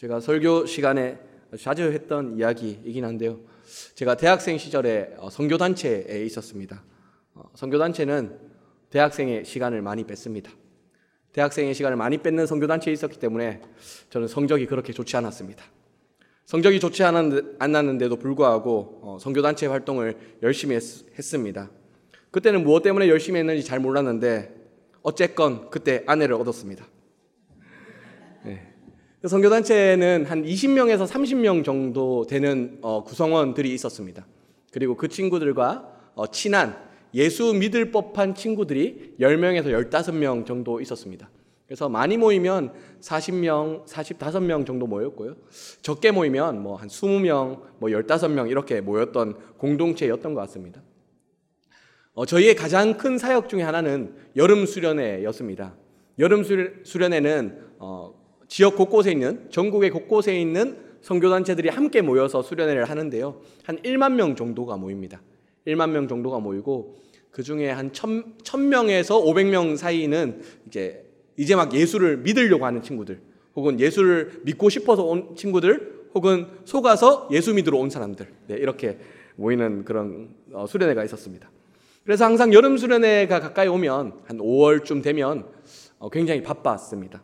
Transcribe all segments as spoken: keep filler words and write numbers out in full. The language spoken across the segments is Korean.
제가 설교 시간에 자주 했던 이야기이긴 한데요. 제가 대학생 시절에 선교단체에 있었습니다. 선교단체는 대학생의 시간을 많이 뺐습니다. 대학생의 시간을 많이 뺏는 선교단체에 있었기 때문에 저는 성적이 그렇게 좋지 않았습니다. 성적이 좋지 않았는데도 불구하고 선교단체 활동을 열심히 했, 했습니다. 그때는 무엇 때문에 열심히 했는지 잘 몰랐는데 어쨌건 그때 아내를 얻었습니다. 네. 선교단체는 한 이십 명에서 삼십 명 정도 되는 어, 구성원들이 있었습니다. 그리고 그 친구들과 어, 친한 예수 믿을 법한 친구들이 열 명에서 열다섯 명 정도 있었습니다. 그래서 많이 모이면 사십 명, 사십오 명 정도 모였고요. 적게 모이면 뭐 한 이십 명, 뭐 십오 명 이렇게 모였던 공동체였던 것 같습니다. 어, 저희의 가장 큰 사역 중에 하나는 여름 수련회였습니다. 여름 수련회는 어, 지역 곳곳에 있는, 전국의 곳곳에 있는 선교단체들이 함께 모여서 수련회를 하는데요. 한 일만 명 정도가 모입니다. 일만 명 정도가 모이고 그 중에 한 천, 천 명에서 오백 명 사이는 이제 이제 막 예수를 믿으려고 하는 친구들, 혹은 예수를 믿고 싶어서 온 친구들, 혹은 속아서 예수 믿으러 온 사람들, 네, 이렇게 모이는 그런 어, 수련회가 있었습니다. 그래서 항상 여름 수련회가 가까이 오면 한 오월쯤 되면 어, 굉장히 바빴습니다.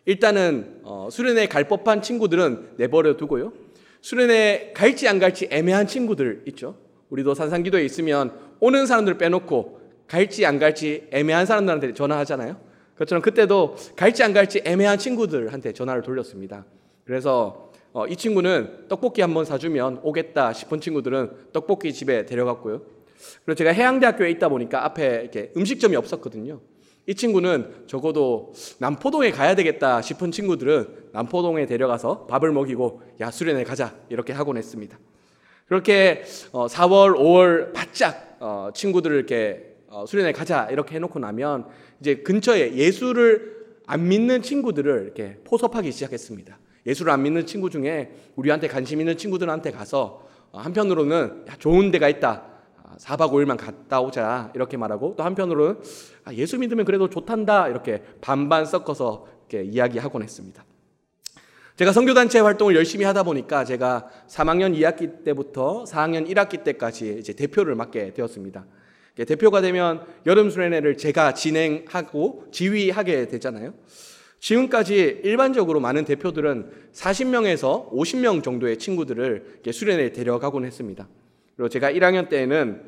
일단은 어, 수련회 갈 법한 친구들은 내버려 두고요. 수련회 갈지 안 갈지 애매한 친구들 있죠. 우리도 산상기도에 있으면 오는 사람들 빼놓고 갈지 안 갈지 애매한 사람들한테 전화하잖아요. 그것처럼 그때도 갈지 안 갈지 애매한 친구들한테 전화를 돌렸습니다. 그래서 어, 이 친구는 떡볶이 한번 사주면 오겠다 싶은 친구들은 떡볶이 집에 데려갔고요. 그리고 제가 해양대학교에 있다 보니까 앞에 이렇게 음식점이 없었거든요. 이 친구는 적어도 남포동에 가야 되겠다 싶은 친구들은 남포동에 데려가서 밥을 먹이고 야 수련회 가자 이렇게 하곤 했습니다. 그렇게 사월, 오월 바짝 친구들을 이렇게 수련회 가자 이렇게 해놓고 나면 이제 근처에 예수를 안 믿는 친구들을 이렇게 포섭하기 시작했습니다. 예수를 안 믿는 친구 중에 우리한테 관심 있는 친구들한테 가서 한편으로는 야, 좋은 데가 있다. 사박 오일만 갔다 오자 이렇게 말하고 또 한편으로는 아, 예수 믿으면 그래도 좋단다 이렇게 반반 섞어서 이렇게 이야기하곤 했습니다. 제가 선교단체 활동을 열심히 하다 보니까 제가 삼 학년 이 학기 때부터 사 학년 일 학기 때까지 이제 대표를 맡게 되었습니다. 대표가 되면 여름 수련회를 제가 진행하고 지휘하게 되잖아요. 지금까지 일반적으로 많은 대표들은 사십 명에서 오십 명 정도의 친구들을 수련회에 데려가곤 했습니다. 그리고 제가 일 학년 때에는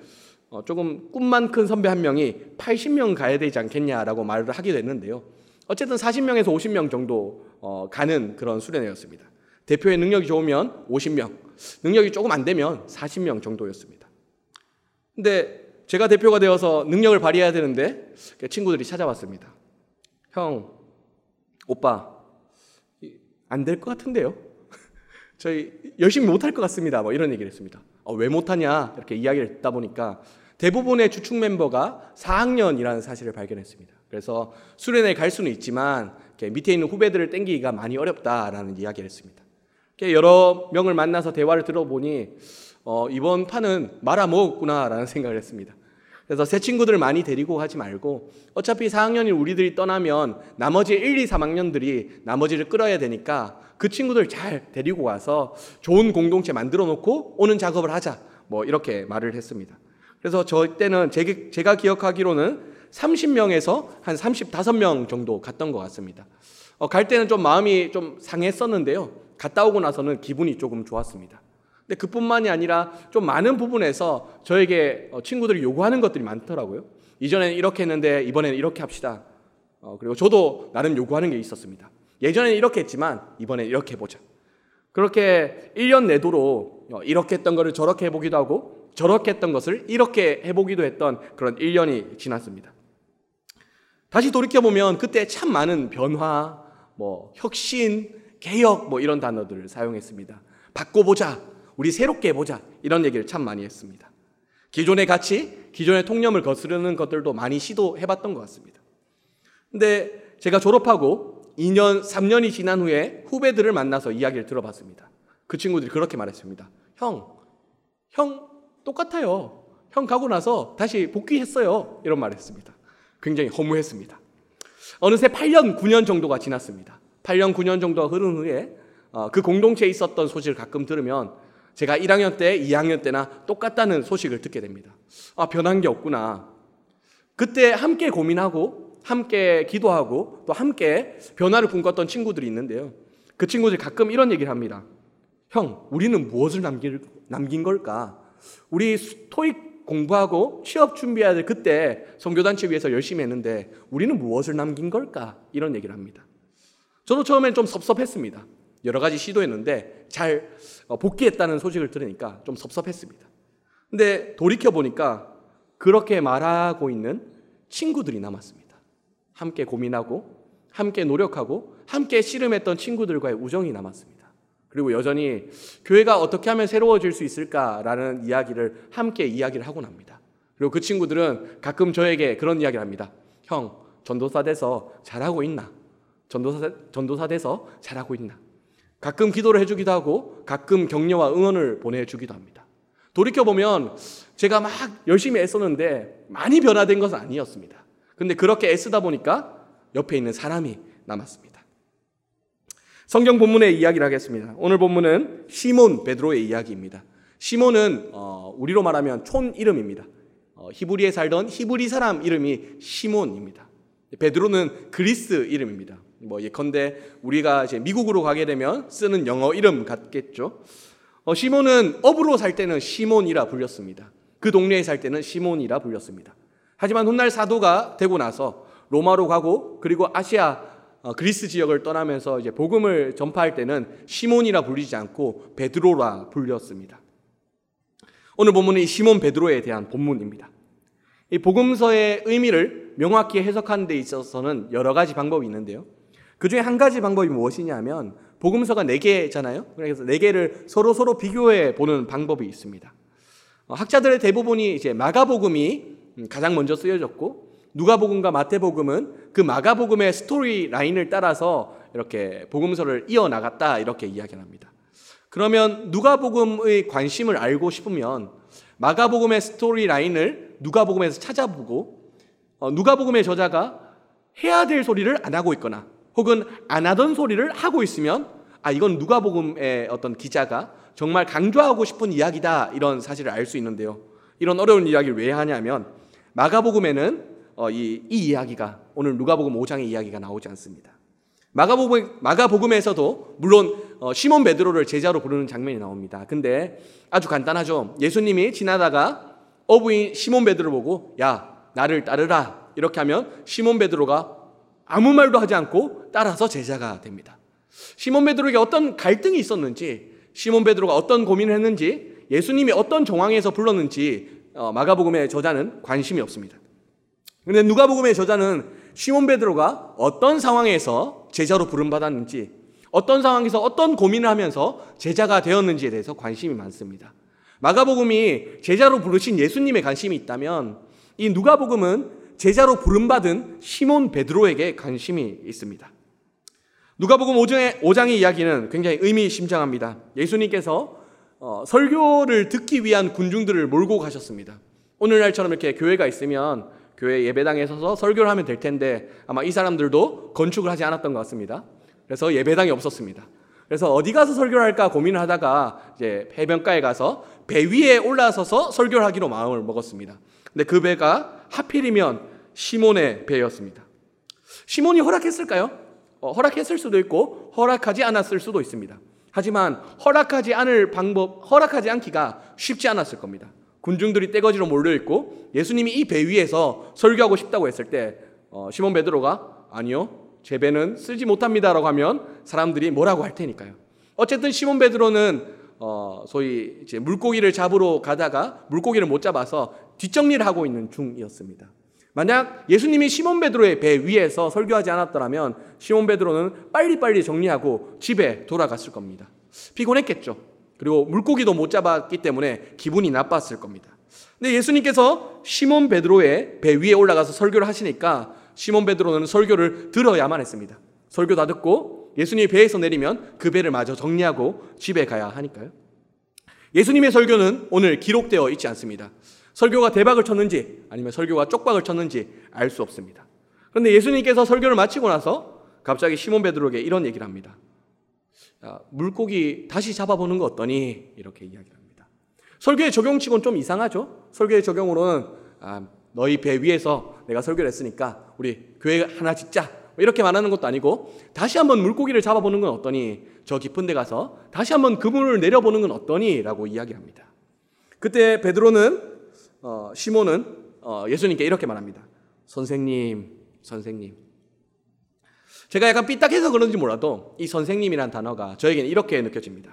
조금 꿈만 큰 선배 한 명이 팔십 명 가야 되지 않겠냐라고 말을 하기도 했는데요. 어쨌든 사십 명에서 오십 명 정도 가는 그런 수련회였습니다. 대표의 능력이 좋으면 오십 명, 능력이 조금 안 되면 사십 명 정도였습니다. 근데 제가 대표가 되어서 능력을 발휘해야 되는데 친구들이 찾아왔습니다. 형, 오빠, 안 될 것 같은데요? 저희 열심히 못할 것 같습니다. 뭐 이런 얘기를 했습니다. 어, 왜 못하냐 이렇게 이야기를 듣다 보니까 대부분의 주축 멤버가 사 학년이라는 사실을 발견했습니다. 그래서 수련회 갈 수는 있지만 밑에 있는 후배들을 땡기기가 많이 어렵다라는 이야기를 했습니다. 여러 명을 만나서 대화를 들어보니 어, 이번 판은 말아먹었구나라는 생각을 했습니다. 그래서 새 친구들을 많이 데리고 하지 말고 어차피 사 학년인 우리들이 떠나면 나머지 일, 이, 삼 학년들이 나머지를 끌어야 되니까 그 친구들 잘 데리고 와서 좋은 공동체 만들어 놓고 오는 작업을 하자 뭐 이렇게 말을 했습니다. 그래서 저 때는 제가 기억하기로는 삼십 명에서 한 삼십오 명 정도 갔던 것 같습니다. 어, 갈 때는 좀 마음이 좀 상했었는데요. 갔다 오고 나서는 기분이 조금 좋았습니다. 근데 그뿐만이 아니라 좀 많은 부분에서 저에게 친구들이 요구하는 것들이 많더라고요. 이전에는 이렇게 했는데 이번에는 이렇게 합시다. 어, 그리고 저도 나름 요구하는 게 있었습니다. 예전에는 이렇게 했지만 이번엔 이렇게 해보자. 그렇게 일 년 내도록 이렇게 했던 것을 저렇게 해보기도 하고 저렇게 했던 것을 이렇게 해보기도 했던 그런 일 년이 지났습니다. 다시 돌이켜보면 그때 참 많은 변화, 뭐 혁신, 개혁 뭐 이런 단어들을 사용했습니다. 바꿔보자, 우리 새롭게 해보자 이런 얘기를 참 많이 했습니다. 기존의 가치, 기존의 통념을 거스르는 것들도 많이 시도해봤던 것 같습니다. 근데 제가 졸업하고 이 년, 삼 년이 지난 후에 후배들을 만나서 이야기를 들어봤습니다. 그 친구들이 그렇게 말했습니다. 형, 형 똑같아요. 형 가고 나서 다시 복귀했어요. 이런 말을 했습니다. 굉장히 허무했습니다. 어느새 팔 년, 구 년 정도가 지났습니다. 팔 년, 구 년 정도가 흐른 후에 어, 그 공동체에 있었던 소식을 가끔 들으면 제가 일 학년 때, 이 학년 때나 똑같다는 소식을 듣게 됩니다. 아, 변한 게 없구나. 그때 함께 고민하고 함께 기도하고 또 함께 변화를 꿈꿨던 친구들이 있는데요. 그 친구들이 가끔 이런 얘기를 합니다. 형, 우리는 무엇을 남길, 남긴 걸까? 우리 토익 공부하고 취업 준비해야 될 그때 선교단체 위해서 열심히 했는데 우리는 무엇을 남긴 걸까? 이런 얘기를 합니다. 저도 처음엔 좀 섭섭했습니다. 여러 가지 시도했는데 잘 복귀했다는 소식을 들으니까 좀 섭섭했습니다. 근데 돌이켜보니까 그렇게 말하고 있는 친구들이 남았습니다. 함께 고민하고 함께 노력하고 함께 씨름했던 친구들과의 우정이 남았습니다. 그리고 여전히 교회가 어떻게 하면 새로워질 수 있을까라는 이야기를 함께 이야기를 하곤 합니다. 그리고 그 친구들은 가끔 저에게 그런 이야기를 합니다. 형, 전도사 돼서 잘하고 있나? 전도사, 전도사 돼서 잘하고 있나? 가끔 기도를 해주기도 하고 가끔 격려와 응원을 보내주기도 합니다. 돌이켜보면 제가 막 열심히 애썼는데 많이 변화된 것은 아니었습니다. 근데 그렇게 애쓰다 보니까 옆에 있는 사람이 남았습니다. 성경 본문의 이야기를 하겠습니다. 오늘 본문은 시몬 베드로의 이야기입니다. 시몬은 어, 우리로 말하면 촌 이름입니다. 어, 히브리에 살던 히브리 사람 이름이 시몬입니다. 베드로는 그리스 이름입니다. 뭐 예컨대 우리가 이제 미국으로 가게 되면 쓰는 영어 이름 같겠죠. 어, 시몬은 업으로 살 때는 시몬이라 불렸습니다. 그 동네에 살 때는 시몬이라 불렸습니다. 하지만 훗날 사도가 되고 나서 로마로 가고 그리고 아시아 어, 그리스 지역을 떠나면서 이제 복음을 전파할 때는 시몬이라 불리지 않고 베드로라 불렸습니다. 오늘 본문은 이 시몬 베드로에 대한 본문입니다. 이 복음서의 의미를 명확히 해석하는 데 있어서는 여러 가지 방법이 있는데요. 그 중에 한 가지 방법이 무엇이냐면 복음서가 네 개잖아요. 그래서 네 개를 서로 서로 비교해 보는 방법이 있습니다. 어, 학자들의 대부분이 이제 마가복음이 가장 먼저 쓰여졌고 누가복음과 마태복음은 그 마가복음의 스토리 라인을 따라서 이렇게 복음서를 이어나갔다 이렇게 이야기합니다. 그러면 누가복음의 관심을 알고 싶으면 마가복음의 스토리 라인을 누가복음에서 찾아보고 어, 누가복음의 저자가 해야 될 소리를 안 하고 있거나 혹은 안 하던 소리를 하고 있으면 아 이건 누가복음의 어떤 기자가 정말 강조하고 싶은 이야기다 이런 사실을 알 수 있는데요. 이런 어려운 이야기를 왜 하냐면 마가복음에는 어, 이, 이 이야기가 오늘 누가복음 오 장의 이야기가 나오지 않습니다. 마가복음, 마가복음에서도 물론 어, 시몬 베드로를 제자로 부르는 장면이 나옵니다. 근데 아주 간단하죠. 예수님이 지나다가 어부인 시몬 베드로 보고 야 나를 따르라 이렇게 하면 시몬 베드로가 아무 말도 하지 않고 따라서 제자가 됩니다. 시몬 베드로에게 어떤 갈등이 있었는지 시몬 베드로가 어떤 고민을 했는지 예수님이 어떤 정황에서 불렀는지 어, 마가복음의 저자는 관심이 없습니다. 그런데 누가복음의 저자는 시몬 베드로가 어떤 상황에서 제자로 부름받았는지 어떤 상황에서 어떤 고민을 하면서 제자가 되었는지에 대해서 관심이 많습니다. 마가복음이 제자로 부르신 예수님의 관심이 있다면 이 누가복음은 제자로 부름받은 시몬 베드로에게 관심이 있습니다. 누가복음 오 장의, 오 장의 이야기는 굉장히 의미심장합니다. 예수님께서 어, 설교를 듣기 위한 군중들을 몰고 가셨습니다. 오늘날처럼 이렇게 교회가 있으면 교회 예배당에 서서 설교를 하면 될 텐데 아마 이 사람들도 건축을 하지 않았던 것 같습니다. 그래서 예배당이 없었습니다. 그래서 어디 가서 설교를 할까 고민을 하다가 이제 해변가에 가서 배 위에 올라서서 설교를 하기로 마음을 먹었습니다. 근데 그 배가 하필이면 시몬의 배였습니다. 시몬이 허락했을까요? 어, 허락했을 수도 있고 허락하지 않았을 수도 있습니다. 하지만 허락하지 않을 방법, 허락하지 않기가 쉽지 않았을 겁니다. 군중들이 떼거지로 몰려있고 예수님이 이 배 위에서 설교하고 싶다고 했을 때 어, 시몬 베드로가 아니요 제 배는 쓰지 못합니다 라고 하면 사람들이 뭐라고 할 테니까요. 어쨌든 시몬 베드로는 어, 소위 이제 물고기를 잡으러 가다가 물고기를 못 잡아서 뒷정리를 하고 있는 중이었습니다. 만약 예수님이 시몬 베드로의 배 위에서 설교하지 않았더라면 시몬 베드로는 빨리빨리 정리하고 집에 돌아갔을 겁니다. 피곤했겠죠. 그리고 물고기도 못 잡았기 때문에 기분이 나빴을 겁니다. 근데 예수님께서 시몬 베드로의 배 위에 올라가서 설교를 하시니까 시몬 베드로는 설교를 들어야만 했습니다. 설교 다 듣고 예수님이 배에서 내리면 그 배를 마저 정리하고 집에 가야 하니까요. 예수님의 설교는 오늘 기록되어 있지 않습니다. 설교가 대박을 쳤는지 아니면 설교가 쪽박을 쳤는지 알 수 없습니다. 그런데 예수님께서 설교를 마치고 나서 갑자기 시몬 베드로에게 이런 얘기를 합니다. 물고기 다시 잡아보는 거 어떠니? 이렇게 이야기를 합니다. 설교의 적용치고는 좀 이상하죠. 설교의 적용으로는 아, 너희 배 위에서 내가 설교를 했으니까 우리 교회 하나 짓자 이렇게 말하는 것도 아니고, 다시 한번 물고기를 잡아보는 건 어떠니? 저 깊은 데 가서 다시 한번 그물을 내려보는 건 어떠니? 라고 이야기합니다. 그때 베드로는 어, 시몬은 어, 예수님께 이렇게 말합니다. 선생님, 선생님. 제가 약간 삐딱해서 그런지 몰라도 이 선생님이란 단어가 저에게는 이렇게 느껴집니다.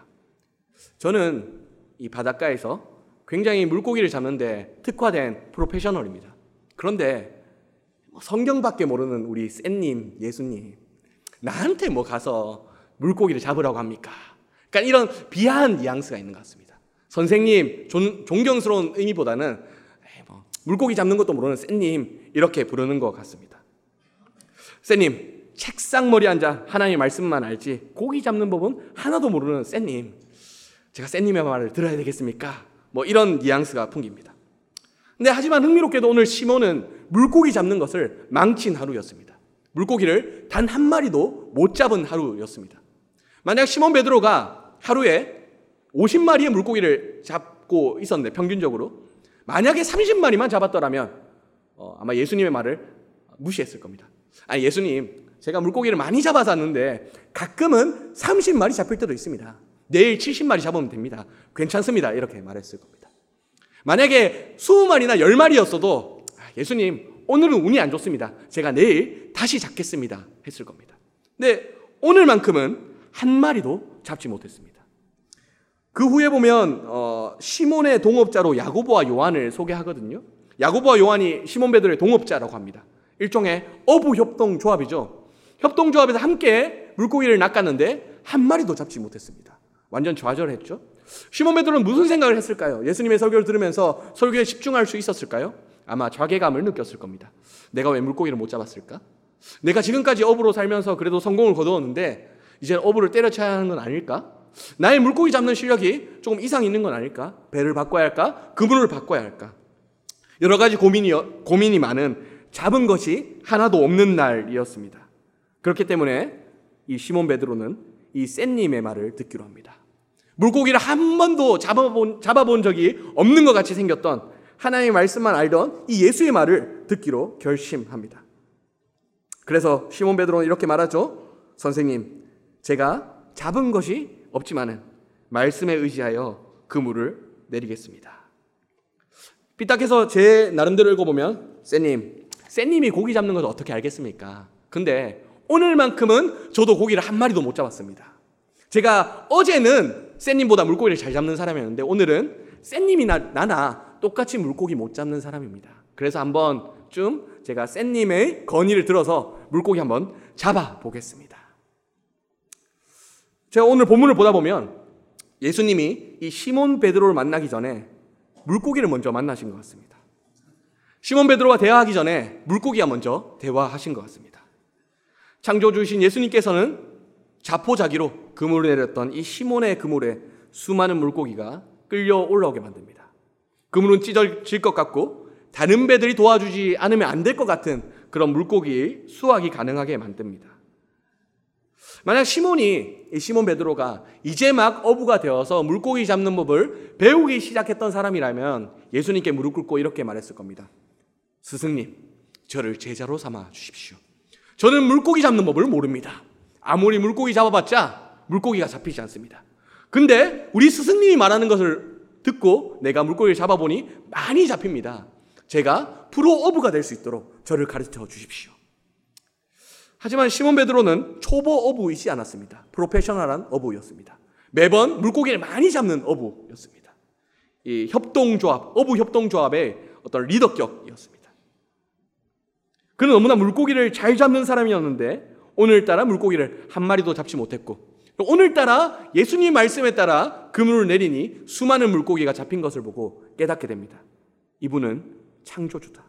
저는 이 바닷가에서 굉장히 물고기를 잡는데 특화된 프로페셔널입니다. 그런데 성경밖에 모르는 우리 쌤님, 예수님, 나한테 뭐 가서 물고기를 잡으라고 합니까? 그러니까 이런 비하한 뉘앙스가 있는 것 같습니다. 선생님, 존, 존경스러운 의미보다는 에이 뭐 물고기 잡는 것도 모르는 쌤님 이렇게 부르는 것 같습니다. 쌤님, 책상 머리 앉아 하나님의 말씀만 알지 고기 잡는 법은 하나도 모르는 쌤님, 제가 쌤님의 말을 들어야 되겠습니까? 뭐 이런 뉘앙스가 풍깁니다. 근데 하지만 흥미롭게도 오늘 시몬은 물고기 잡는 것을 망친 하루였습니다. 물고기를 단 한 마리도 못 잡은 하루였습니다. 만약 시몬 베드로가 하루에 오십 마리의 물고기를 잡고 있었는데 평균적으로 만약에 삼십 마리만 잡았더라면 어, 아마 예수님의 말을 무시했을 겁니다. 아니 예수님, 제가 물고기를 많이 잡아서 왔는데 가끔은 삼십 마리 잡힐 때도 있습니다. 내일 칠십 마리 잡으면 됩니다. 괜찮습니다. 이렇게 말했을 겁니다. 만약에 이십 마리나 십 마리였어도 예수님, 오늘은 운이 안 좋습니다. 제가 내일 다시 잡겠습니다. 했을 겁니다. 근데 오늘만큼은 한 마리도 잡지 못했습니다. 그 후에 보면 어, 시몬의 동업자로 야고보와 요한을 소개하거든요. 야고보와 요한이 시몬 베드로의 동업자라고 합니다. 일종의 어부 협동 조합이죠. 협동 조합에서 함께 물고기를 낚았는데 한 마리도 잡지 못했습니다. 완전 좌절했죠. 시몬 베드로는 무슨 생각을 했을까요? 예수님의 설교를 들으면서 설교에 집중할 수 있었을까요? 아마 자괴감을 느꼈을 겁니다. 내가 왜 물고기를 못 잡았을까? 내가 지금까지 어부로 살면서 그래도 성공을 거두었는데 이제 어부를 때려쳐야 하는 건 아닐까? 나의 물고기 잡는 실력이 조금 이상 있는 건 아닐까? 배를 바꿔야 할까? 그물을 바꿔야 할까? 여러 가지 고민이, 고민이 많은 잡은 것이 하나도 없는 날이었습니다. 그렇기 때문에 이 시몬 베드로는 이 쌤님의 말을 듣기로 합니다. 물고기를 한 번도 잡아본, 잡아본 적이 없는 것 같이 생겼던 하나님의 말씀만 알던 이 예수의 말을 듣기로 결심합니다. 그래서 시몬 베드로는 이렇게 말하죠. 선생님, 제가 잡은 것이 없지만은 말씀에 의지하여 그물을 내리겠습니다. 삐딱해서 제 나름대로 읽어보면 쌤님, 쌤님이 고기 잡는 것을 어떻게 알겠습니까? 근데 오늘만큼은 저도 고기를 한 마리도 못 잡았습니다. 제가 어제는 쌤님보다 물고기를 잘 잡는 사람이었는데 오늘은 쌤님이나 나나 똑같이 물고기 못 잡는 사람입니다. 그래서 한번 좀 제가 쌤님의 건의를 들어서 물고기 한번 잡아보겠습니다. 제가 오늘 본문을 보다 보면 예수님이 이 시몬 베드로를 만나기 전에 물고기를 먼저 만나신 것 같습니다. 시몬 베드로와 대화하기 전에 물고기가 먼저 대화하신 것 같습니다. 창조주이신 예수님께서는 자포자기로 그물을 내렸던 이 시몬의 그물에 수많은 물고기가 끌려 올라오게 만듭니다. 그물은 찢어질 것 같고 다른 배들이 도와주지 않으면 안 될 것 같은 그런 물고기 수확이 가능하게 만듭니다. 만약 시몬이, 이 시몬 베드로가 이제 막 어부가 되어서 물고기 잡는 법을 배우기 시작했던 사람이라면 예수님께 무릎 꿇고 이렇게 말했을 겁니다. 스승님, 저를 제자로 삼아 주십시오. 저는 물고기 잡는 법을 모릅니다. 아무리 물고기 잡아봤자 물고기가 잡히지 않습니다. 근데 우리 스승님이 말하는 것을 듣고 내가 물고기를 잡아보니 많이 잡힙니다. 제가 프로 어부가 될 수 있도록 저를 가르쳐 주십시오. 하지만 시몬 베드로는 초보 어부이지 않았습니다. 프로페셔널한 어부였습니다. 매번 물고기를 많이 잡는 어부였습니다. 이 협동조합, 어부 협동조합의 어떤 리더격이었습니다. 그는 너무나 물고기를 잘 잡는 사람이었는데 오늘따라 물고기를 한 마리도 잡지 못했고 오늘따라 예수님 말씀에 따라 그물을 내리니 수많은 물고기가 잡힌 것을 보고 깨닫게 됩니다. 이분은 창조주다.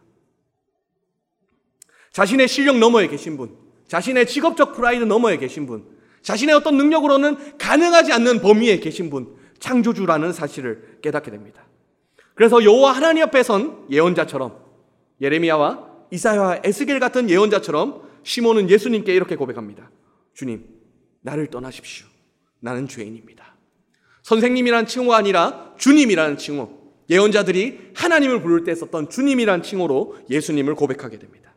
자신의 실력 너머에 계신 분, 자신의 직업적 프라이드 너머에 계신 분, 자신의 어떤 능력으로는 가능하지 않는 범위에 계신 분, 창조주라는 사실을 깨닫게 됩니다. 그래서 여호와 하나님 앞에 선 예언자처럼 예레미야와 이사야와 에스겔 같은 예언자처럼 시몬은 예수님께 이렇게 고백합니다. 주님, 나를 떠나십시오. 나는 죄인입니다. 선생님이란 칭호가 아니라 주님이라는 칭호, 예언자들이 하나님을 부를 때 썼던 주님이란 칭호로 예수님을 고백하게 됩니다.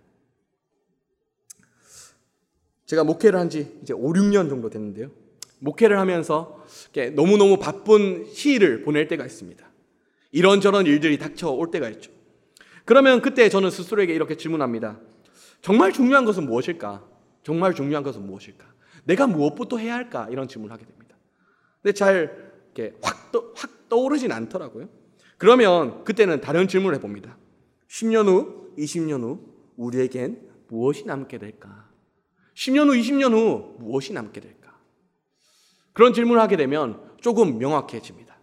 제가 목회를 한 지 이제 오, 육 년 정도 됐는데요. 목회를 하면서 너무너무 바쁜 시일을 보낼 때가 있습니다. 이런저런 일들이 닥쳐올 때가 있죠. 그러면 그때 저는 스스로에게 이렇게 질문합니다. 정말 중요한 것은 무엇일까? 정말 중요한 것은 무엇일까? 내가 무엇부터 해야 할까? 이런 질문을 하게 됩니다. 근데 잘 이렇게 확, 떠, 확 떠오르진 않더라고요. 그러면 그때는 다른 질문을 해봅니다. 십 년 후, 이십 년 후 우리에겐 무엇이 남게 될까? 십 년 후, 이십 년 후 무엇이 남게 될까? 그런 질문을 하게 되면 조금 명확해집니다.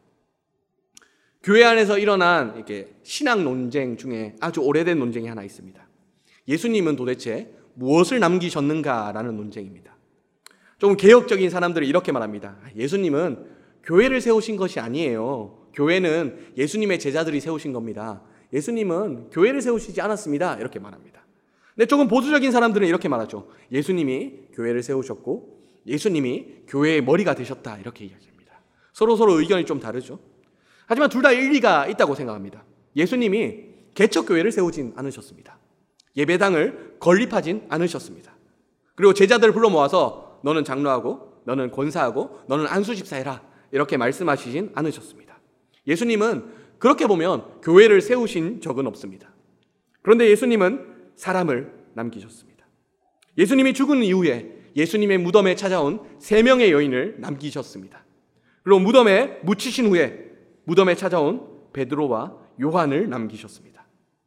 교회 안에서 일어난 이렇게 신앙 논쟁 중에 아주 오래된 논쟁이 하나 있습니다. 예수님은 도대체 무엇을 남기셨는가라는 논쟁입니다. 조금 개혁적인 사람들은 이렇게 말합니다. 예수님은 교회를 세우신 것이 아니에요. 교회는 예수님의 제자들이 세우신 겁니다. 예수님은 교회를 세우시지 않았습니다. 이렇게 말합니다. 근데 조금 보수적인 사람들은 이렇게 말하죠. 예수님이 교회를 세우셨고 예수님이 교회의 머리가 되셨다. 이렇게 이야기합니다. 서로 서로 의견이 좀 다르죠. 하지만 둘 다 일리가 있다고 생각합니다. 예수님이 개척교회를 세우진 않으셨습니다. 예배당을 건립하진 않으셨습니다. 그리고 제자들을 불러 모아서 너는 장로하고 너는 권사하고 너는 안수집사 해라 이렇게 말씀하시진 않으셨습니다. 예수님은 그렇게 보면 교회를 세우신 적은 없습니다. 그런데 예수님은 사람을 남기셨습니다. 예수님이 죽은 이후에 예수님의 무덤에 찾아온 세 명의 여인을 남기셨습니다. 그리고 무덤에 묻히신 후에 무덤에 찾아온 베드로와 요한을 남기셨습니다.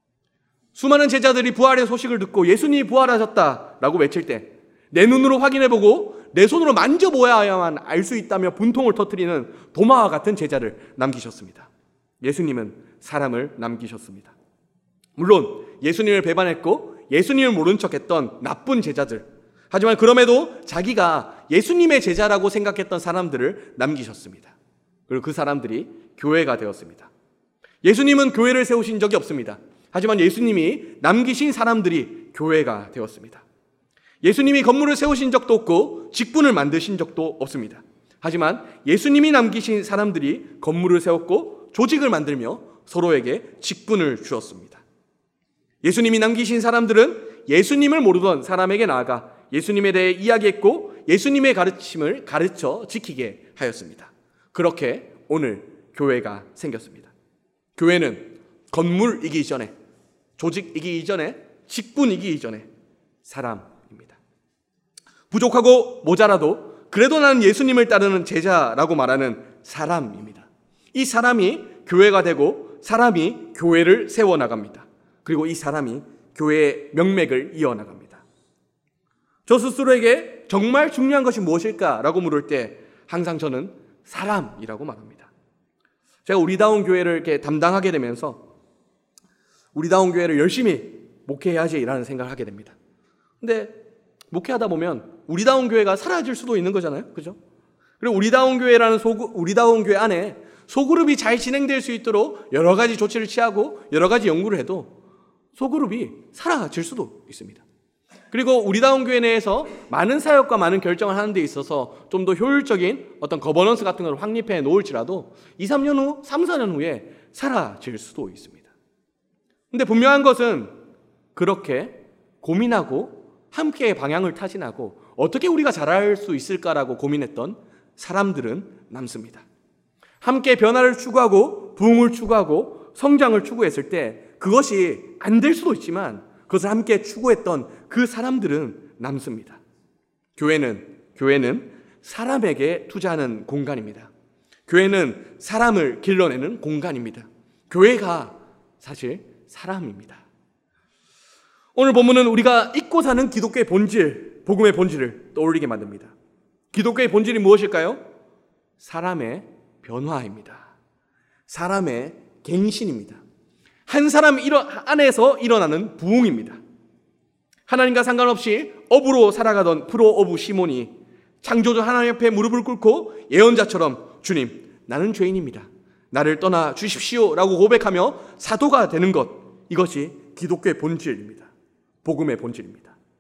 수많은 제자들이 부활의 소식을 듣고 예수님이 부활하셨다라고 외칠 때 내 눈으로 확인해보고 내 손으로 만져보아야만 알 수 있다며 분통을 터뜨리는 도마와 같은 제자를 남기셨습니다. 예수님은 사람을 남기셨습니다. 물론 예수님을 배반했고 예수님을 모른 척했던 나쁜 제자들, 하지만 그럼에도 자기가 예수님의 제자라고 생각했던 사람들을 남기셨습니다. 그리고 그 사람들이 교회가 되었습니다. 예수님은 교회를 세우신 적이 없습니다. 하지만 예수님이 남기신 사람들이 교회가 되었습니다. 예수님이 건물을 세우신 적도 없고 직분을 만드신 적도 없습니다. 하지만 예수님이 남기신 사람들이 건물을 세웠고 조직을 만들며 서로에게 직분을 주었습니다. 예수님이 남기신 사람들은 예수님을 모르던 사람에게 나아가 예수님에 대해 이야기했고 예수님의 가르침을 가르쳐 지키게 하였습니다. 그렇게 오늘 교회가 생겼습니다. 교회는 건물이기 이전에, 조직이기 이전에, 직분이기 이전에 사람입니다. 부족하고 모자라도 그래도 나는 예수님을 따르는 제자라고 말하는 사람입니다. 이 사람이 교회가 되고 사람이 교회를 세워나갑니다. 그리고 이 사람이 교회의 명맥을 이어나갑니다. 저 스스로에게 정말 중요한 것이 무엇일까라고 물을 때 항상 저는 사람이라고 말합니다. 제가 우리다운 교회를 이렇게 담당하게 되면서 우리다운 교회를 열심히 목회해야지라는 생각을 하게 됩니다. 근데 목회하다 보면 우리다운 교회가 사라질 수도 있는 거잖아요. 그죠? 그리고 우리다운 교회라는 소그, 우리다운 교회 안에 소그룹이 잘 진행될 수 있도록 여러 가지 조치를 취하고 여러 가지 연구를 해도 소그룹이 사라질 수도 있습니다. 그리고 우리다운 교회 내에서 많은 사역과 많은 결정을 하는 데 있어서 좀 더 효율적인 어떤 거버넌스 같은 걸 확립해 놓을지라도 이, 삼 년 후, 삼, 사 년 후에 사라질 수도 있습니다. 근데 분명한 것은 그렇게 고민하고 함께 방향을 타진하고 어떻게 우리가 잘할 수 있을까라고 고민했던 사람들은 남습니다. 함께 변화를 추구하고 부흥을 추구하고 성장을 추구했을 때 그것이 안 될 수도 있지만 그것을 함께 추구했던 그 사람들은 남습니다. 교회는 교회는 사람에게 투자하는 공간입니다. 교회는 사람을 길러내는 공간입니다. 교회가 사실 사람입니다. 오늘 본문은 우리가 잊고 사는 기독교의 본질, 복음의 본질을 떠올리게 만듭니다. 기독교의 본질이 무엇일까요? 사람의 변화입니다. 사람의 갱신입니다. 한 사람 안에서 일어나는 부흥입니다. 하나님과 상관없이 업으로 살아가던 프로 오브 시몬이 창조주 하나님 앞에 무릎을 꿇고 예언자처럼 주님, 나는 죄인입니다. 나를 떠나 주십시오 라고 고백하며 사도가 되는 것, 이것이 기독교의 본질입니다. 복음의 본질입니다.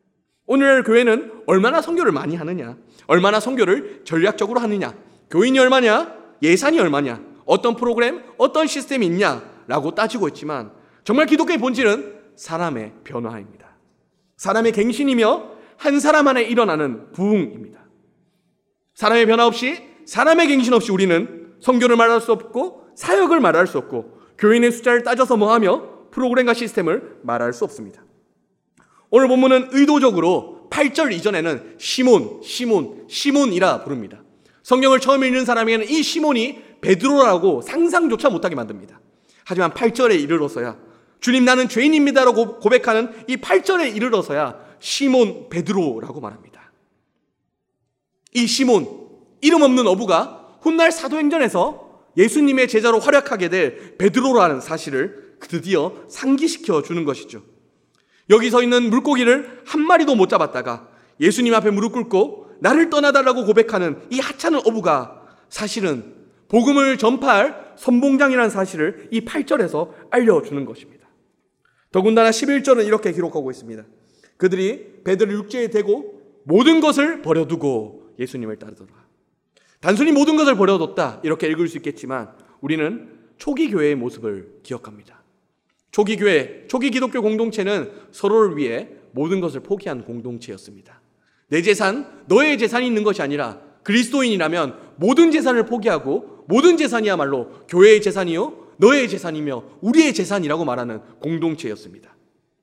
오늘날 교회는 얼마나 선교를 많이 하느냐, 얼마나 선교를 전략적으로 하느냐, 교인이 얼마냐, 예산이 얼마냐, 어떤 프로그램, 어떤 시스템이 있냐라고 따지고 있지만 정말 기독교의 본질은 사람의 변화입니다. 사람의 갱신이며 한 사람 안에 일어나는 부흥입니다. 사람의 변화 없이, 사람의 갱신 없이 우리는 선교를 말할 수 없고 사역을 말할 수 없고 교인의 숫자를 따져서 뭐하며 프로그램과 시스템을 말할 수 없습니다. 오늘 본문은 의도적으로 팔 절 이전에는 시몬, 시몬, 시몬이라 부릅니다. 성경을 처음 읽는 사람에게는 이 시몬이 베드로라고 상상조차 못하게 만듭니다. 하지만 팔 절에 이르러서야, 주님 나는 죄인입니다라고 고백하는 이 팔 절에 이르러서야 시몬 베드로라고 말합니다. 이 시몬, 이름 없는 어부가 훗날 사도행전에서 예수님의 제자로 활약하게 될 베드로라는 사실을 드디어 상기시켜 주는 것이죠. 여기 서 있는 물고기를 한 마리도 못 잡았다가 예수님 앞에 무릎 꿇고 나를 떠나달라고 고백하는 이 하찮은 어부가 사실은 복음을 전파할 선봉장이라는 사실을 이 팔 절에서 알려주는 것입니다. 더군다나 십일 절은 이렇게 기록하고 있습니다. 그들이 배들을 육지에 대고 모든 것을 버려두고 예수님을 따르더라. 단순히 모든 것을 버려뒀다 이렇게 읽을 수 있겠지만 우리는 초기 교회의 모습을 기억합니다. 초기 교회, 초기 기독교 공동체는 서로를 위해 모든 것을 포기한 공동체였습니다. 내 재산, 너의 재산이 있는 것이 아니라 그리스도인이라면 모든 재산을 포기하고 모든 재산이야말로 교회의 재산이요 너의 재산이며 우리의 재산이라고 말하는 공동체였습니다.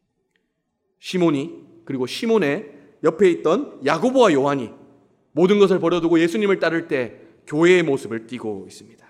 시몬이, 그리고 시몬의 옆에 있던 야고보와 요한이 모든 것을 버려두고 예수님을 따를 때 교회의 모습을 띠고 있습니다.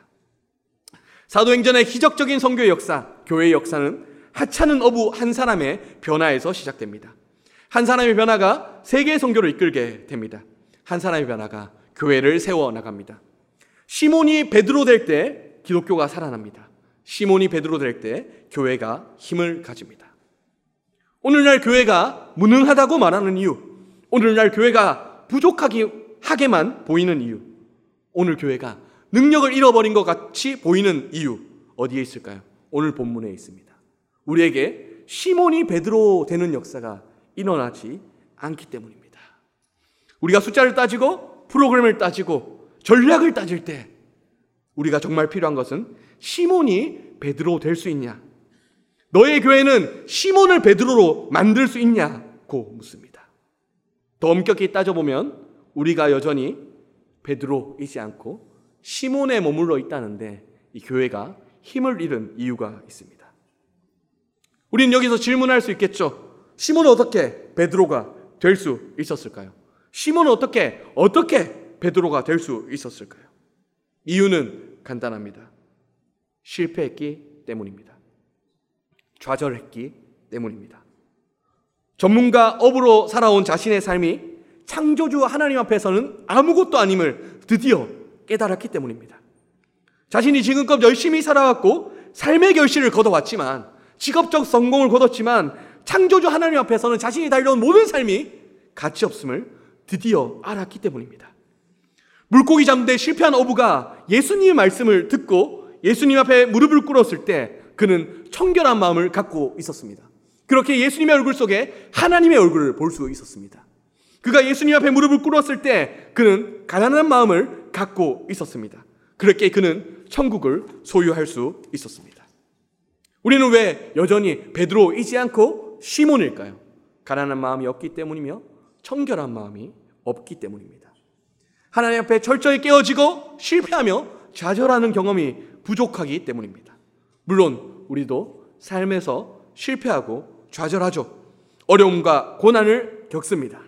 사도행전의 기적적인 선교의 역사, 교회의 역사는 하찮은 어부 한 사람의 변화에서 시작됩니다. 한 사람의 변화가 세계의 선교를 이끌게 됩니다. 한 사람의 변화가 교회를 세워나갑니다. 시몬이 베드로 될 때 기독교가 살아납니다. 시몬이 베드로 될 때 교회가 힘을 가집니다. 오늘날 교회가 무능하다고 말하는 이유, 오늘날 교회가 부족하게만 보이는 이유, 오늘 교회가 능력을 잃어버린 것 같이 보이는 이유 어디에 있을까요? 오늘 본문에 있습니다. 우리에게 시몬이 베드로 되는 역사가 일어나지 않기 때문입니다. 우리가 숫자를 따지고 프로그램을 따지고 전략을 따질 때 우리가 정말 필요한 것은 시몬이 베드로 될 수 있냐, 너의 교회는 시몬을 베드로로 만들 수 있냐고 묻습니다. 더 엄격히 따져보면 우리가 여전히 베드로이지 않고 시몬에 머물러 있다는데 이 교회가 힘을 잃은 이유가 있습니다. 우리는 여기서 질문할 수 있겠죠. 시몬은 어떻게 베드로가 될 수 있었을까요? 시몬은 어떻게 어떻게 베드로가 될 수 있었을까요? 이유는 간단합니다. 실패했기 때문입니다. 좌절했기 때문입니다. 전문가 업으로 살아온 자신의 삶이 창조주 하나님 앞에서는 아무것도 아님을 드디어 깨달았기 때문입니다. 자신이 지금껏 열심히 살아왔고 삶의 결실을 거둬왔지만, 직업적 성공을 거뒀지만 창조주 하나님 앞에서는 자신이 달려온 모든 삶이 가치 없음을 드디어 알았기 때문입니다. 물고기 잡는데 실패한 어부가 예수님의 말씀을 듣고 예수님 앞에 무릎을 꿇었을 때 그는 청결한 마음을 갖고 있었습니다. 그렇게 예수님의 얼굴 속에 하나님의 얼굴을 볼 수 있었습니다. 그가 예수님 앞에 무릎을 꿇었을 때 그는 가난한 마음을 갖고 있었습니다. 그렇게 그는 천국을 소유할 수 있었습니다. 우리는 왜 여전히 베드로이지 않고 시몬일까요? 가난한 마음이 없기 때문이며 청결한 마음이 없기 때문입니다. 하나님 앞에 철저히 깨어지고 실패하며 좌절하는 경험이 부족하기 때문입니다. 물론 우리도 삶에서 실패하고 좌절하죠. 어려움과 고난을 겪습니다.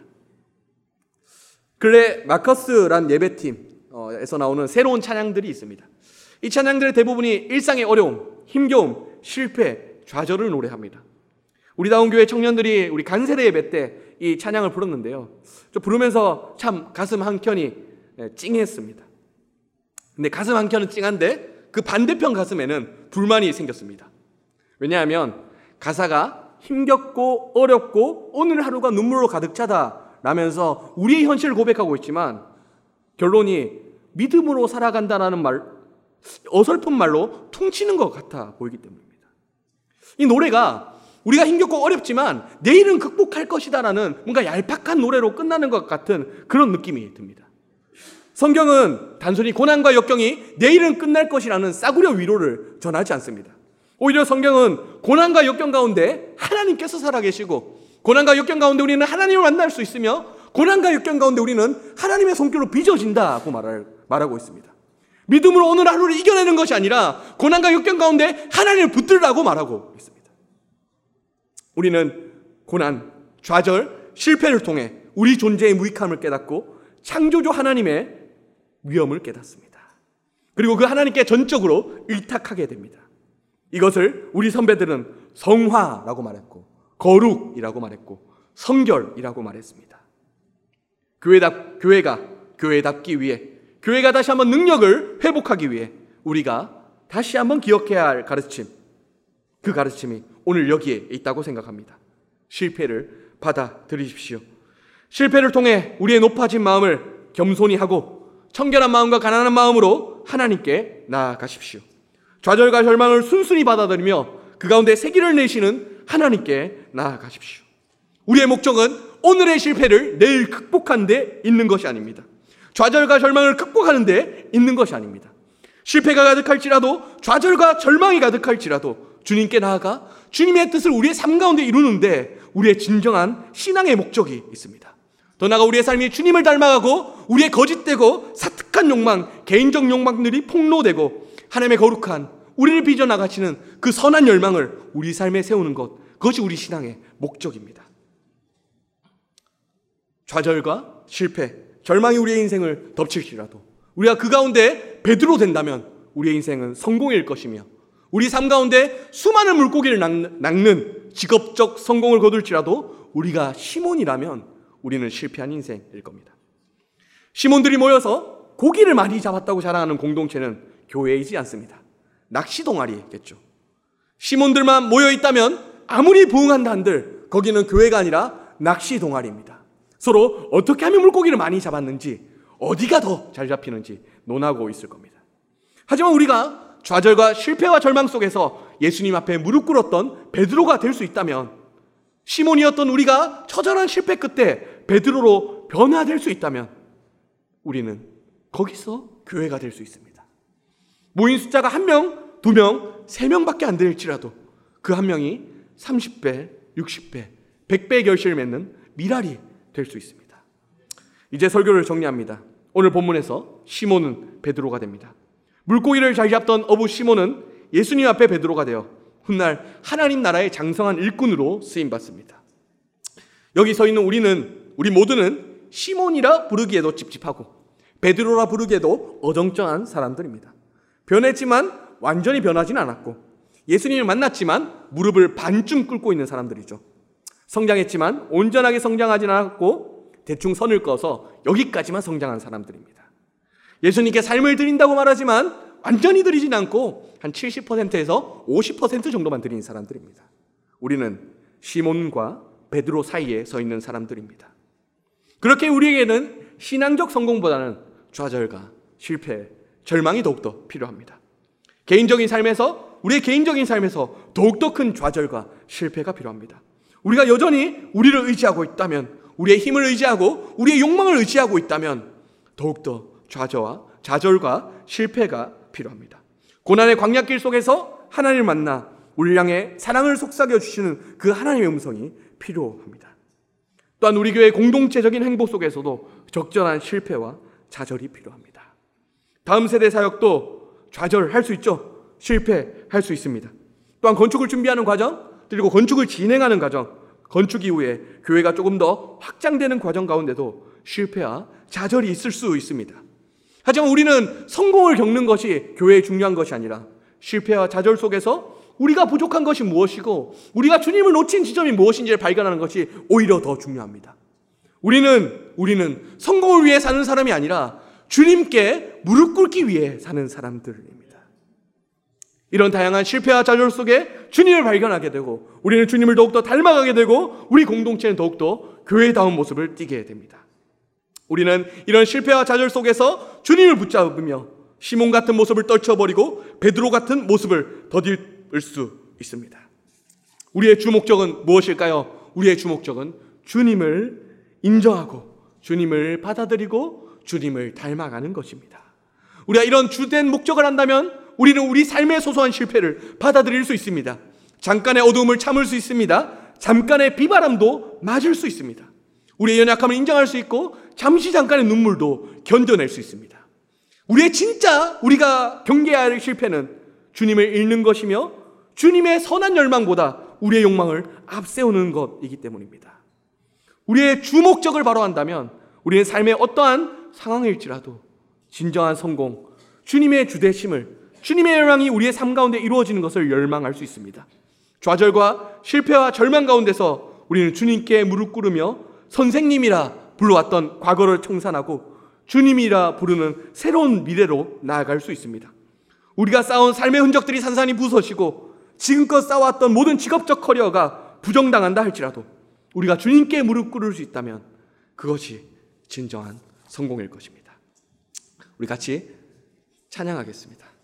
근래 마커스란 예배팀에서 나오는 새로운 찬양들이 있습니다. 이 찬양들의 대부분이 일상의 어려움, 힘겨움, 실패, 좌절을 노래합니다. 우리다운 교회 청년들이 우리 간세례 예배 때 이 찬양을 불렀는데요, 좀 부르면서 참 가슴 한켠이 찡했습니다. 근데 가슴 한켠은 찡한데 그 반대편 가슴에는 불만이 생겼습니다. 왜냐하면 가사가 힘겹고 어렵고 오늘 하루가 눈물로 가득 차다 라면서 우리의 현실을 고백하고 있지만 결론이 믿음으로 살아간다라는 말, 어설픈 말로 퉁치는 것 같아 보이기 때문입니다. 이 노래가 우리가 힘겹고 어렵지만 내일은 극복할 것이다라는 뭔가 얄팍한 노래로 끝나는 것 같은 그런 느낌이 듭니다. 성경은 단순히 고난과 역경이 내일은 끝날 것이라는 싸구려 위로를 전하지 않습니다. 오히려 성경은 고난과 역경 가운데 하나님께서 살아계시고, 고난과 역경 가운데 우리는 하나님을 만날 수 있으며, 고난과 역경 가운데 우리는 하나님의 손길로 빚어진다고 말할, 말하고 있습니다. 믿음으로 오늘 하루를 이겨내는 것이 아니라 고난과 역경 가운데 하나님을 붙들라고 말하고 있습니다. 우리는 고난, 좌절, 실패를 통해 우리 존재의 무익함을 깨닫고 창조주 하나님의 위엄을 깨닫습니다. 그리고 그 하나님께 전적으로 의탁하게 됩니다. 이것을 우리 선배들은 성화라고 말했고, 거룩이라고 말했고, 성결이라고 말했습니다. 교회답, 교회가 교회답기 위해, 교회가 다시 한번 능력을 회복하기 위해 우리가 다시 한번 기억해야 할 가르침, 그 가르침이 오늘 여기에 있다고 생각합니다. 실패를 받아들이십시오. 실패를 통해 우리의 높아진 마음을 겸손히 하고 청결한 마음과 가난한 마음으로 하나님께 나아가십시오. 좌절과 절망을 순순히 받아들이며 그 가운데 새길을 내시는 하나님께 나아가십시오. 우리의 목적은 오늘의 실패를 내일 극복하는 데 있는 것이 아닙니다. 좌절과 절망을 극복하는 데 있는 것이 아닙니다. 실패가 가득할지라도, 좌절과 절망이 가득할지라도 주님께 나아가 주님의 뜻을 우리의 삶 가운데 이루는데 우리의 진정한 신앙의 목적이 있습니다. 더 나아가 우리의 삶이 주님을 닮아가고 우리의 거짓되고 사특한 욕망, 개인적 욕망들이 폭로되고 하나님의 거룩한 우리를 빚어나가시는 그 선한 열망을 우리 삶에 세우는 것, 그것이 우리 신앙의 목적입니다. 좌절과 실패, 절망이 우리의 인생을 덮칠지라도 우리가 그 가운데 베드로 된다면 우리의 인생은 성공일 것이며, 우리 삶 가운데 수많은 물고기를 낚는 직업적 성공을 거둘지라도 우리가 시몬이라면 우리는 실패한 인생일 겁니다. 시몬들이 모여서 고기를 많이 잡았다고 자랑하는 공동체는 교회이지 않습니다. 낚시 동아리겠죠. 시몬들만 모여있다면 아무리 부흥한다 한들 거기는 교회가 아니라 낚시 동아리입니다. 서로 어떻게 하면 물고기를 많이 잡았는지, 어디가 더 잘 잡히는지 논하고 있을 겁니다. 하지만 우리가 좌절과 실패와 절망 속에서 예수님 앞에 무릎 꿇었던 베드로가 될 수 있다면, 시몬이었던 우리가 처절한 실패 끝에 베드로로 변화될 수 있다면 우리는 거기서 교회가 될 수 있습니다. 모인 숫자가 한 명, 두 명, 세 명밖에 안 될지라도 그 한 명이 삼십 배, 육십 배, 백 배의 결실을 맺는 미랄이 될 수 있습니다. 이제 설교를 정리합니다. 오늘 본문에서 시몬은 베드로가 됩니다. 물고기를 잘 잡던 어부 시몬은 예수님 앞에 베드로가 되어 훗날 하나님 나라의 장성한 일꾼으로 쓰임받습니다. 여기 서 있는 우리는, 우리 모두는 시몬이라 부르기에도 찝찝하고 베드로라 부르기에도 어정쩡한 사람들입니다. 변했지만 완전히 변하지는 않았고, 예수님을 만났지만 무릎을 반쯤 꿇고 있는 사람들이죠. 성장했지만 온전하게 성장하지는 않았고 대충 선을 꺼서 여기까지만 성장한 사람들입니다. 예수님께 삶을 드린다고 말하지만 완전히 드리진 않고 한 칠십 퍼센트에서 오십 퍼센트 정도만 드린 사람들입니다. 우리는 시몬과 베드로 사이에 서 있는 사람들입니다. 그렇게 우리에게는 신앙적 성공보다는 좌절과 실패, 절망이 더욱더 필요합니다. 개인적인 삶에서, 우리의 개인적인 삶에서 더욱더 큰 좌절과 실패가 필요합니다. 우리가 여전히 우리를 의지하고 있다면, 우리의 힘을 의지하고 우리의 욕망을 의지하고 있다면 더욱더 좌절과 좌절과 실패가 필요합니다. 고난의 광야길 속에서 하나님을 만나 우리를 향해 사랑을 속삭여 주시는 그 하나님의 음성이 필요합니다. 또한 우리 교회의 공동체적인 행보 속에서도 적절한 실패와 좌절이 필요합니다. 다음 세대 사역도 좌절할 수 있죠. 실패할 수 있습니다. 또한 건축을 준비하는 과정, 그리고 건축을 진행하는 과정, 건축 이후에 교회가 조금 더 확장되는 과정 가운데도 실패와 좌절이 있을 수 있습니다. 하지만 우리는 성공을 겪는 것이 교회에 중요한 것이 아니라 실패와 좌절 속에서 우리가 부족한 것이 무엇이고 우리가 주님을 놓친 지점이 무엇인지를 발견하는 것이 오히려 더 중요합니다. 우리는 우리는 성공을 위해 사는 사람이 아니라 주님께 무릎 꿇기 위해 사는 사람들입니다. 이런 다양한 실패와 좌절 속에 주님을 발견하게 되고 우리는 주님을 더욱더 닮아가게 되고 우리 공동체는 더욱더 교회다운 모습을 띠게 됩니다. 우리는 이런 실패와 좌절 속에서 주님을 붙잡으며 시몬 같은 모습을 떨쳐버리고 베드로 같은 모습을 더듬을 수 있습니다. 우리의 주 목적은 무엇일까요? 우리의 주 목적은 주님을 인정하고 주님을 받아들이고 주님을 닮아가는 것입니다. 우리가 이런 주된 목적을 한다면 우리는 우리 삶의 소소한 실패를 받아들일 수 있습니다. 잠깐의 어두움을 참을 수 있습니다. 잠깐의 비바람도 맞을 수 있습니다. 우리의 연약함을 인정할 수 있고 잠시 잠깐의 눈물도 견뎌낼 수 있습니다. 우리의 진짜 우리가 경계해야 할 실패는 주님을 잃는 것이며 주님의 선한 열망보다 우리의 욕망을 앞세우는 것이기 때문입니다. 우리의 주 목적을 바로 한다면 우리의 삶의 어떠한 상황일지라도 진정한 성공, 주님의 주되심을, 주님의 열망이 우리의 삶 가운데 이루어지는 것을 열망할 수 있습니다. 좌절과 실패와 절망 가운데서 우리는 주님께 무릎 꿇으며 선생님이라 불러왔던 과거를 청산하고 주님이라 부르는 새로운 미래로 나아갈 수 있습니다. 우리가 쌓아온 삶의 흔적들이 산산이 부서지고 지금껏 쌓아왔던 모든 직업적 커리어가 부정당한다 할지라도 우리가 주님께 무릎 꿇을 수 있다면 그것이 진정한 성공일 것입니다. 우리 같이 찬양하겠습니다.